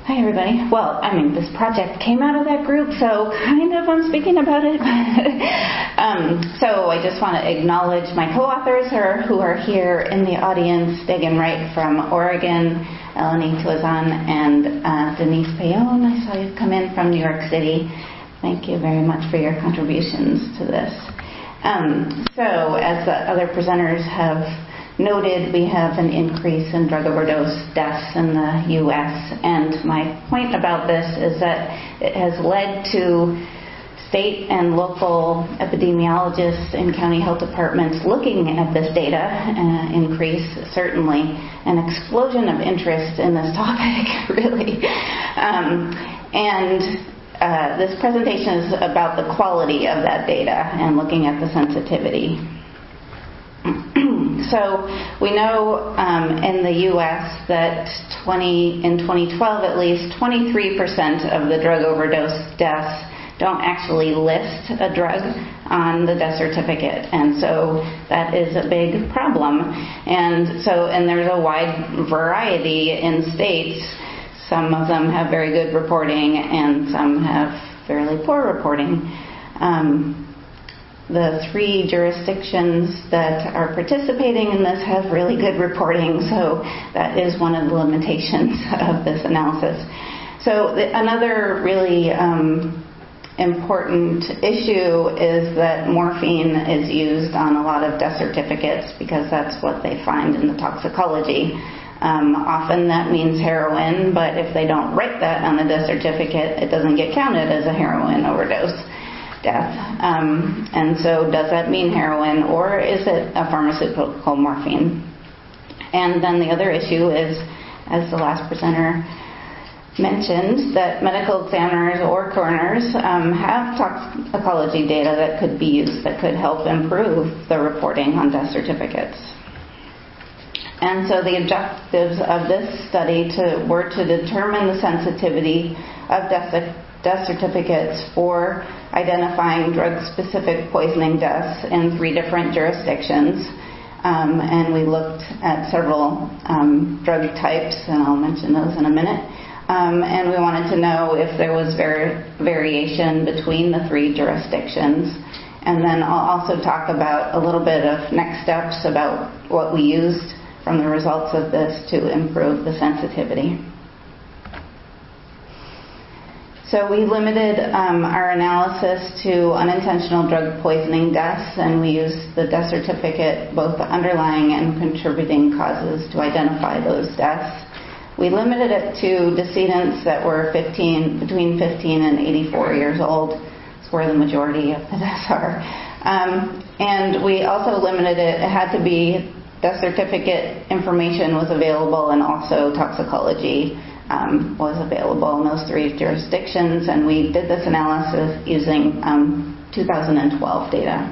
Hi, everybody. Well, this project came out of that group, so kind of I'm speaking about it. So I just want to acknowledge my co-authors who are here in the audience, Dagan Wright from Oregon, Eleni Tuazan, and Denise Payon. I saw you come in from New York City. Thank you very much for your contributions to this. So as the other presenters have noted, we have an increase in drug overdose deaths in the U.S. And my point about this is that it has led to state and local epidemiologists and county health departments looking at this data increase, certainly an explosion of interest in this topic, really. This presentation is about the quality of that data and looking at the sensitivity. So we know in the U.S. that in 2012 at least 23% of the drug overdose deaths don't actually list a drug on the death certificate, and so that is a big problem. And there's a wide variety in states. Some of them have very good reporting, and some have fairly poor reporting. The 3 jurisdictions that are participating in this have really good reporting, so that is one of the limitations of this analysis. So another really important issue is that morphine is used on a lot of death certificates because that's what they find in the toxicology. Often that means heroin, but if they don't write that on the death certificate, it doesn't get counted as a heroin overdose death. And so does that mean heroin, or is it a pharmaceutical morphine? And then the other issue is, as the last presenter mentioned, that medical examiners or coroners have toxicology data that could be used, that could help improve the reporting on death certificates. And so the objectives of this study were to determine the sensitivity of death certificates for identifying drug-specific poisoning deaths in 3 different jurisdictions. And we looked at several drug types, and I'll mention those in a minute. And we wanted to know if there was variation between the 3 jurisdictions. And then I'll also talk about a little bit of next steps about what we used from the results of this to improve the sensitivity. So we limited our analysis to unintentional drug poisoning deaths, and we used the death certificate, both the underlying and contributing causes, to identify those deaths. We limited it to decedents that were between 15 and 84 years old. That's where the majority of the deaths are. And we also limited it had to be death certificate information was available, and also toxicology was available in those 3 jurisdictions, and we did this analysis using 2012 data.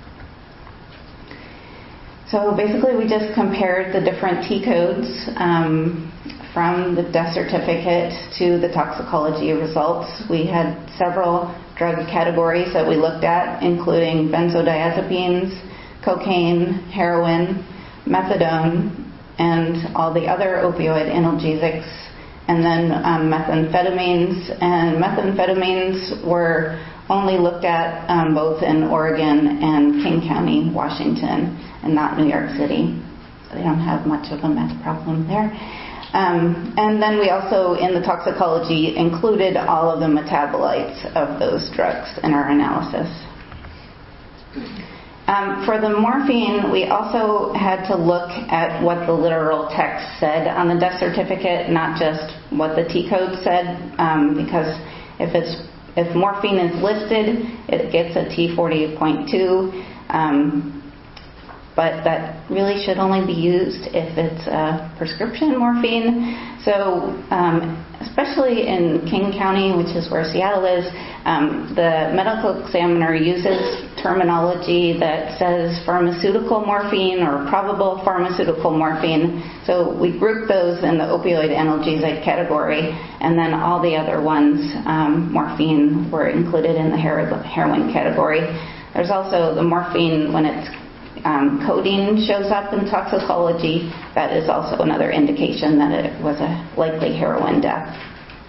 So basically we just compared the different T codes from the death certificate to the toxicology results. We had several drug categories that we looked at, including benzodiazepines, cocaine, heroin, methadone, and all the other opioid analgesics, and then methamphetamines. And methamphetamines were only looked at both in Oregon and King County, Washington, and not New York City. So they don't have much of a meth problem there. And then we also, in the toxicology, included all of the metabolites of those drugs in our analysis. For the morphine, we also had to look at what the literal text said on the death certificate, not just what the T code said, because if morphine is listed, it gets a T40.2, but that really should only be used if it's prescription morphine. So especially in King County, which is where Seattle is, the medical examiner uses terminology that says pharmaceutical morphine or probable pharmaceutical morphine. So we grouped those in the opioid analgesic category, and then all the other ones, morphine, were included in the heroin category. There's also the morphine when it's codeine shows up in toxicology. That is also another indication that it was a likely heroin death.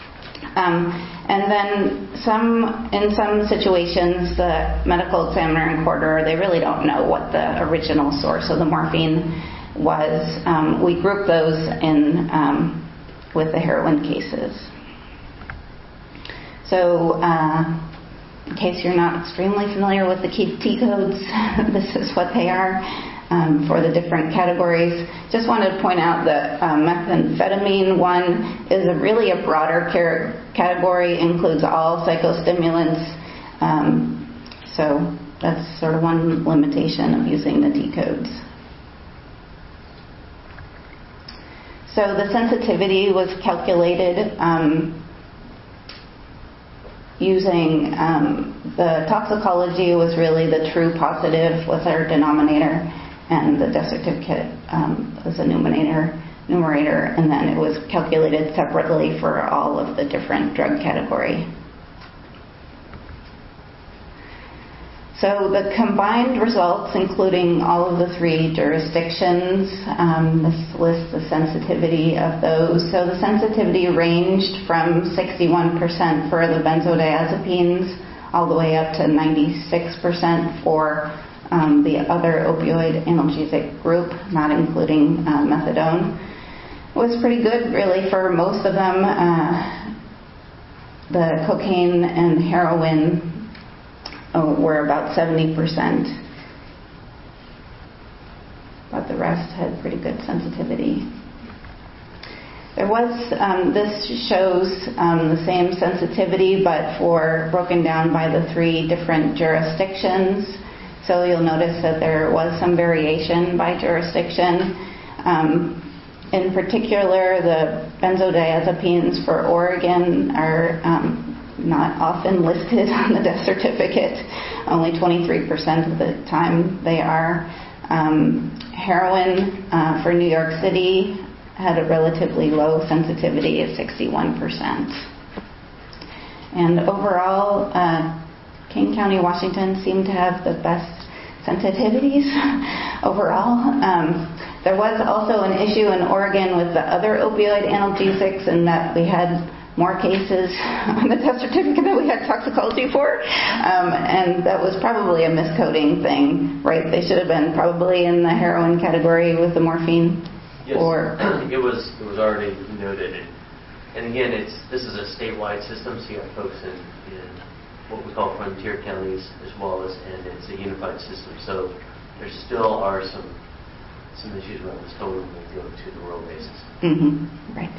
And then in some situations, the medical examiner and quarterer, they really don't know what the original source of the morphine was. We group those in with the heroin cases. So in case you're not extremely familiar with the T codes, this is what they are for the different categories. Just wanted to point out that methamphetamine one is really a broader category, includes all psychostimulants. So that's sort of one limitation of using the T codes. So the sensitivity was calculated using the toxicology was really the true positive was our denominator, and the death certificate was a numerator, and then it was calculated separately for all of the different drug category. So the combined results, including all of the 3 jurisdictions, this lists the sensitivity of those. So the sensitivity ranged from 61% for the benzodiazepines all the way up to 96% for the other opioid analgesic group, not including methadone. It was pretty good, really, for most of them. The cocaine and heroin were about 70%, but the rest had pretty good sensitivity. There was, this shows the same sensitivity, but broken down by the 3 different jurisdictions. So you'll notice that there was some variation by jurisdiction. In particular, the benzodiazepines for Oregon are not often listed on the death certificate. Only 23% of the time they are. Heroin for New York City had a relatively low sensitivity of 61%. And overall, King County, Washington seemed to have the best sensitivities overall. There was also an issue in Oregon with the other opioid analgesics, in that we had more cases on the death certificate than we had toxicology for, and that was probably a miscoding thing, right? They should have been probably in the heroin category with the morphine. Yes, or it was already noted, and again, this is a statewide system, so you have folks in what we call frontier counties as well as, and it's a unified system. So there still are some issues around this code when we go to the rural basis. Mm-hmm. Right.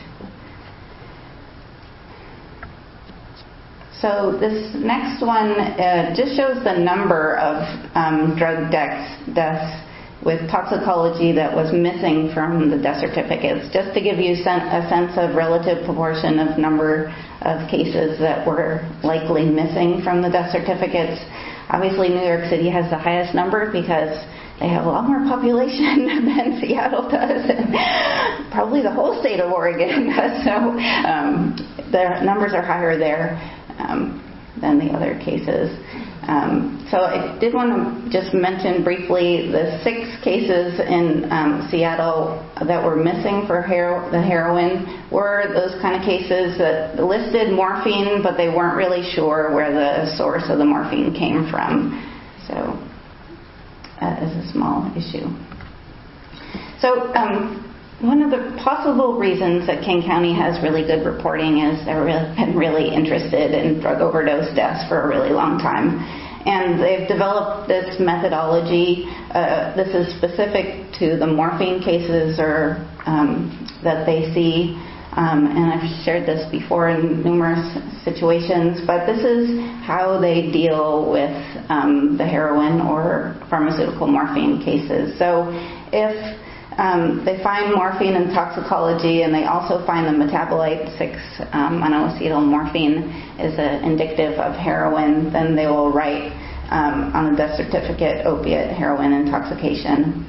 So this next one just shows the number of drug deaths with toxicology that was missing from the death certificates, just to give you a sense of relative proportion of number of cases that were likely missing from the death certificates. Obviously, New York City has the highest number because they have a lot more population than Seattle does, and probably the whole state of Oregon does. So the numbers are higher there than the other cases. So I did want to just mention briefly the 6 cases in Seattle that were missing for the heroin were those kind of cases that listed morphine, but they weren't really sure where the source of the morphine came from. So that is a small issue. So one of the possible reasons that King County has really good reporting is they've been really interested in drug overdose deaths for a really long time. And they've developed this methodology. This is specific to the morphine cases or that they see. And I've shared this before in numerous situations. But this is how they deal with the heroin or pharmaceutical morphine cases. So if they find morphine in toxicology, and they also find the metabolite 6-monoacetylmorphine is indicative of heroin, then they will write on the death certificate opiate heroin intoxication.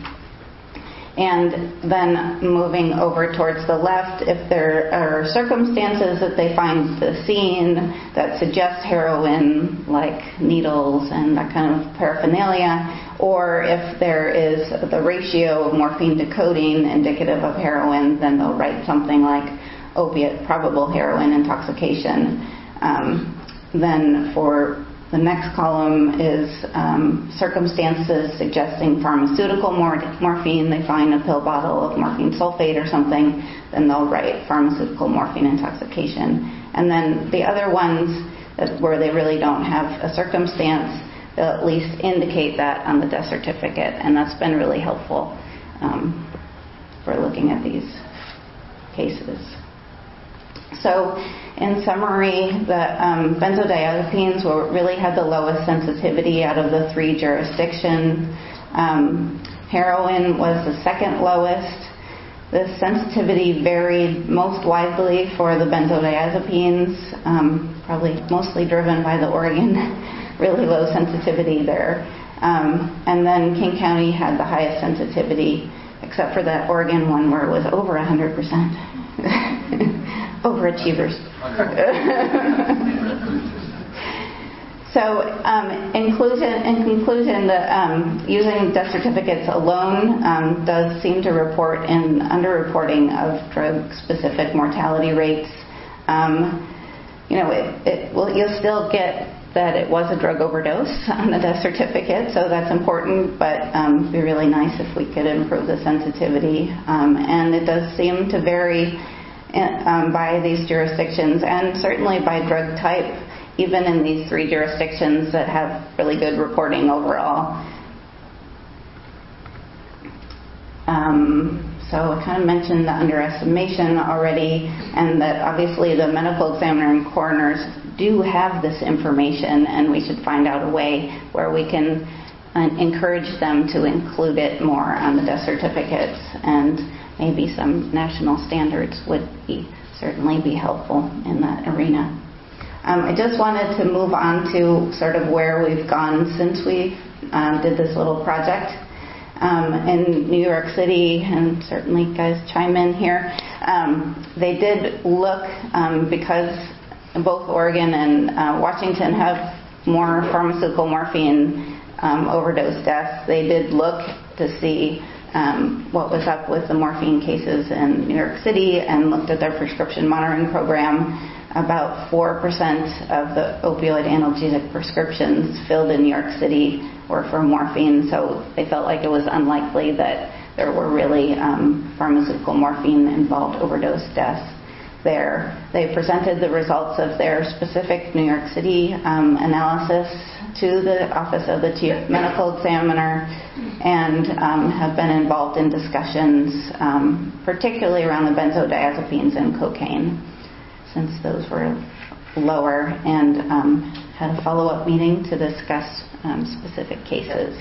And then moving over towards the left, if there are circumstances that they find the scene that suggest heroin, like needles and that kind of paraphernalia, or if there is the ratio of morphine to codeine indicative of heroin, then they'll write something like probable heroin intoxication. Then for the next column is circumstances suggesting pharmaceutical morphine. They find a pill bottle of morphine sulfate or something, then they'll write pharmaceutical morphine intoxication. And then the other ones where they really don't have a circumstance, they'll at least indicate that on the death certificate, and that's been really helpful for looking at these cases. So, in summary, the benzodiazepines really had the lowest sensitivity out of the 3 jurisdictions. Heroin was the second lowest. The sensitivity varied most widely for the benzodiazepines, probably mostly driven by the Oregon really low sensitivity there. And then King County had the highest sensitivity, except for that Oregon one where it was over 100%. Overachievers. So, in conclusion, using death certificates alone does seem to report in underreporting of drug-specific mortality rates. You'll still get that it was a drug overdose on the death certificate, so that's important, but it'd be really nice if we could improve the sensitivity. And it does seem to vary by these jurisdictions, and certainly by drug type, even in these 3 jurisdictions that have really good reporting overall. So I kind of mentioned the underestimation already, and that obviously the medical examiner and coroners do have this information, and we should find out a way where we can encourage them to include it more on the death certificates, and maybe some national standards would certainly be helpful in that arena. I just wanted to move on to sort of where we've gone since we did this little project. In New York City, and certainly guys chime in here, they did look, because both Oregon and Washington have more pharmaceutical morphine overdose deaths, they did look to see what was up with the morphine cases in New York City and looked at their prescription monitoring program. About 4% of the opioid analgesic prescriptions filled in New York City were for morphine, so they felt like it was unlikely that there were really pharmaceutical morphine-involved overdose deaths there. They presented the results of their specific New York City analysis to the Office of the Chief Medical Examiner, and have been involved in discussions, particularly around the benzodiazepines and cocaine, since those were lower, and had a follow-up meeting to discuss specific cases.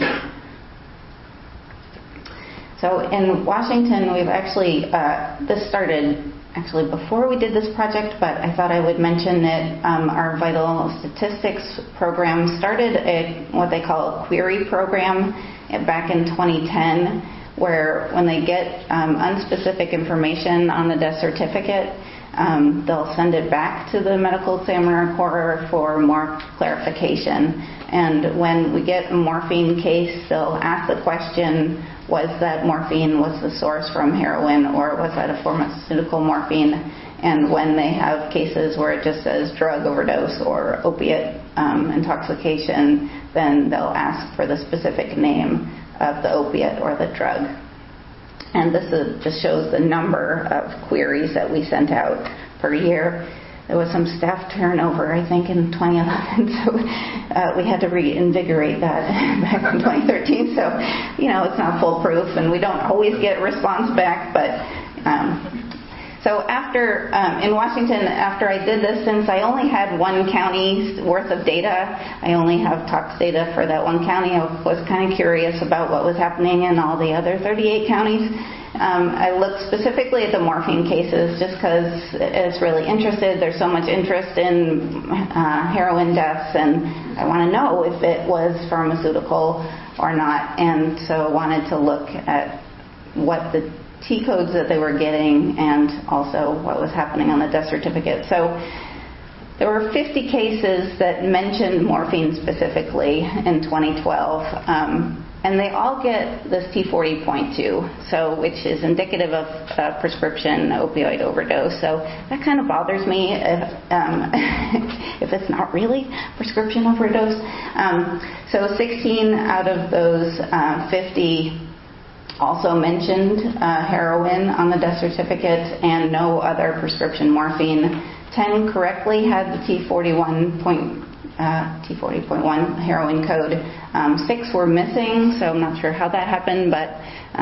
So in Washington, we've actually, this started actually before we did this project, but I thought I would mention it. Our Vital Statistics program started what they call a query program back in 2010, where when they get unspecific information on the death certificate, they'll send it back to the medical examiner for more clarification. And when we get a morphine case, they'll ask the question, was that morphine was the source from heroin, or was that a pharmaceutical morphine? And when they have cases where it just says drug overdose or opiate intoxication, then they'll ask for the specific name of the opiate or the drug. And this just shows the number of queries that we sent out per year. There was some staff turnover, I think, in 2011, so we had to reinvigorate that back in 2013. So, it's not foolproof, and we don't always get response back. But so after in Washington, after I did this, since I only had one county's worth of data, I only have tox data for that one county. I was kind of curious about what was happening in all the other 38 counties. I looked specifically at the morphine cases just because it's really interested. There's so much interest in heroin deaths, and I want to know if it was pharmaceutical or not. And so I wanted to look at what the T codes that they were getting and also what was happening on the death certificate. So there were 50 cases that mentioned morphine specifically in 2012. And they all get this T40.2, so which is indicative of prescription opioid overdose. So that kind of bothers me if it's not really prescription overdose. So 16 out of those 50 also mentioned heroin on the death certificate and no other prescription morphine. 10 correctly had the T40.1 heroin code. 6 were missing, so I'm not sure how that happened, but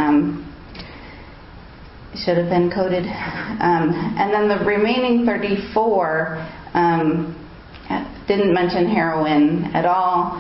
it should have been coded. And then the remaining 34 didn't mention heroin at all.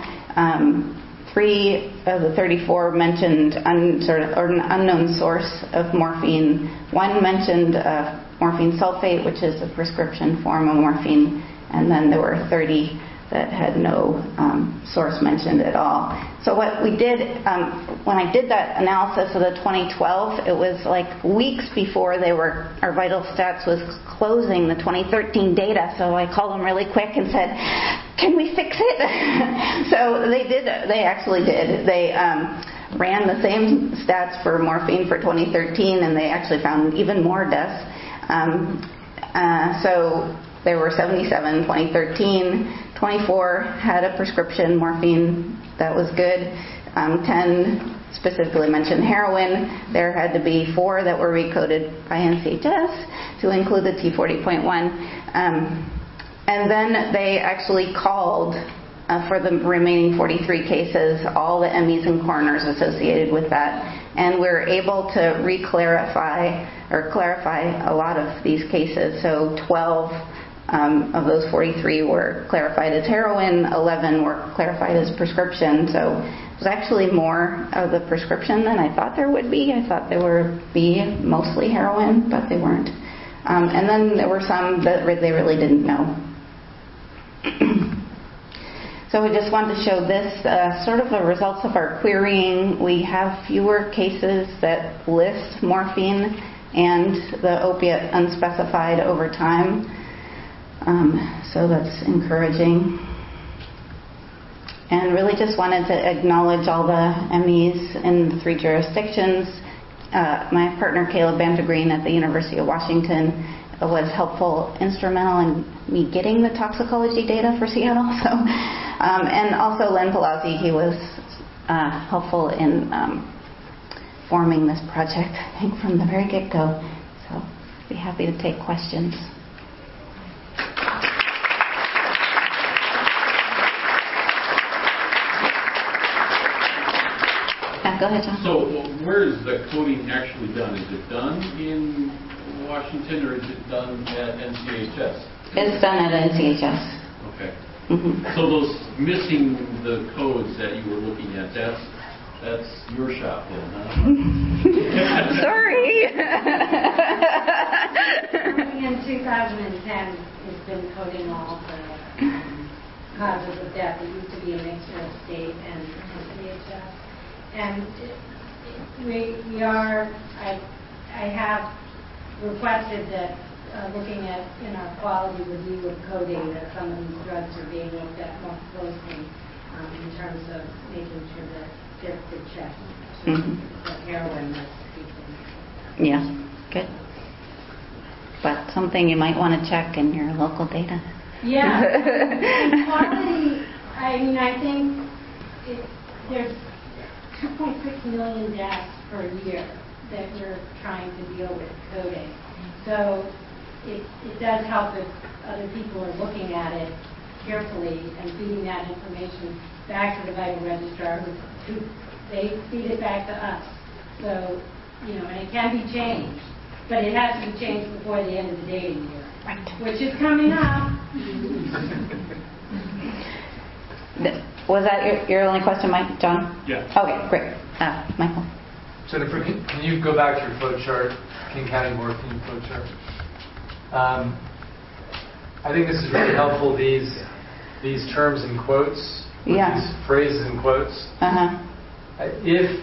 3 of the 34 mentioned an unknown source of morphine. 1 mentioned morphine sulfate, which is a prescription form of morphine, and then there were 30 that had no source mentioned at all. So what we did, when I did that analysis of the 2012, it was like weeks before our Vital Stats was closing the 2013 data, so I called them really quick and said, can we fix it? So they actually did. They ran the same stats for morphine for 2013, and they actually found even more deaths. So there were 77 in 2013. 24 had a prescription morphine that was good. 10 specifically mentioned heroin. There had to be 4 that were recoded by NCHS to include the T40.1. And then they actually called for the remaining 43 cases all the MEs and coroners associated with that. And we were able to clarify a lot of these cases. So 12 of those 43 were clarified as heroin, 11 were clarified as prescription. So it was actually more of the prescription than I thought there would be. I thought there would be mostly heroin, but they weren't. And then there were some that they really didn't know. So we just wanted to show this, sort of the results of our querying. We have fewer cases that list morphine and the opiate unspecified over time. So that's encouraging. And really just wanted to acknowledge all the MEs in the 3 jurisdictions. My partner Caleb Bantagreen at the University of Washington was instrumental in me getting the toxicology data for Seattle. So, and also Len Palazzi, he was helpful in forming this project, I think, from the very get-go. So I'd be happy to take questions. Go ahead, John. So where is the coding actually done? Is it done in Washington or is it done at NCHS? It's done at NCHS. Okay. Mm-hmm. So those missing the codes that you were looking at, that's your shop then, huh? Sorry. In 2010, has been coding all the causes of death. It used to be a mixture of state and NCHS. And I have requested that looking at in our quality review of coding that some of these drugs are being looked at more closely in terms of making sure that they're checked. The heroin that's people. Yeah, good. But something you might want to check in your local data. Yeah. Quality, I think there's 2.6 million deaths per year that we're trying to deal with coding. So it does help if other people are looking at it carefully and feeding that information back to the vital registrar, who they feed it back to us. So, and it can be changed, but it has to be changed before the end of the data year, Right. which is coming up. Was that your only question, Mike? John? Yeah. Okay, great. Michael? Jennifer, can you go back to your flow chart, King County morphine flow chart? I think this is really helpful, these terms in quotes, Yeah. these phrases in quotes. Uh-huh. If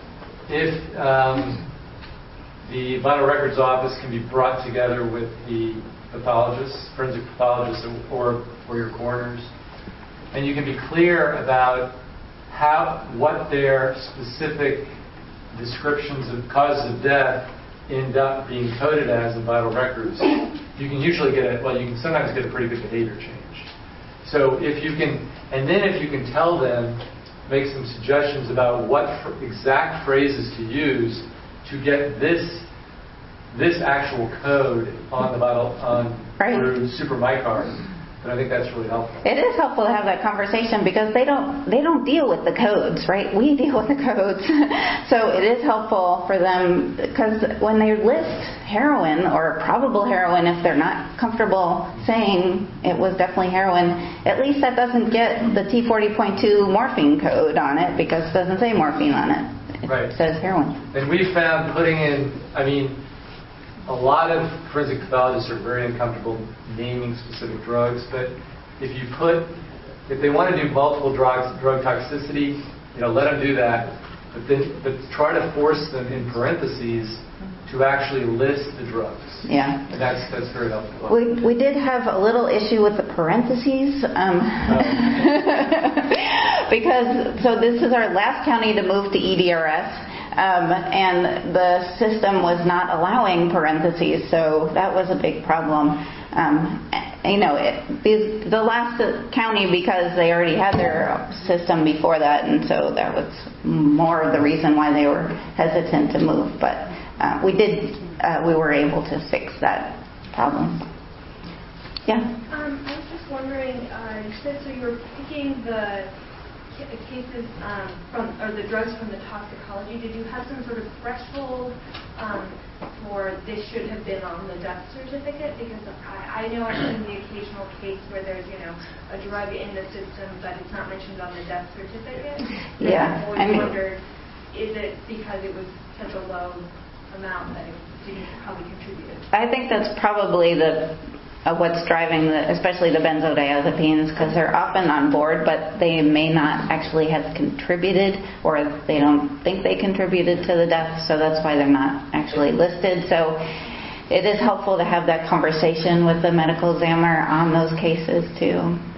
the Vital Records Office can be brought together with the pathologists, forensic pathologists, or your coroners, and you can be clear about what their specific descriptions of causes of death end up being coded as in vital records, you can usually you can sometimes get a pretty good behavior change. So if you can tell them, make some suggestions about what exact phrases to use to get this actual code on the vital through SuperMyCard, then I think that's really helpful. It is helpful to have that conversation because they don't deal with the codes, right? We deal with the codes. So it is helpful for them because when they list heroin or probable heroin, if they're not comfortable saying it was definitely heroin, at least that doesn't get the T40.2 morphine code on it because it doesn't say morphine on it. It says heroin. And we found a lot of forensic pathologists are very uncomfortable naming specific drugs, but if they want to do multiple drug toxicity, let them do that, but try to force them in parentheses to actually list the drugs. Yeah. And that's very helpful. We did have a little issue with the parentheses because this is our last county to move to EDRS. And the system was not allowing parentheses, so that was a big problem. The last county, because they already had their system before that, and so that was more of the reason why they were hesitant to move. But we were able to fix that problem. Yeah. I was just wondering, you said so you were picking the cases the drugs from the toxicology. Did you have some sort of threshold for this should have been on the death certificate? Because I know I've seen the occasional case where there's a drug in the system but it's not mentioned on the death certificate. Yeah. I wondered, is it because it was such a low amount that it didn't probably contribute? I think that's probably what's driving especially the benzodiazepines, because they're often on board, but they may not actually have contributed, or they don't think they contributed to the death, so that's why they're not actually listed. So it is helpful to have that conversation with the medical examiner on those cases too.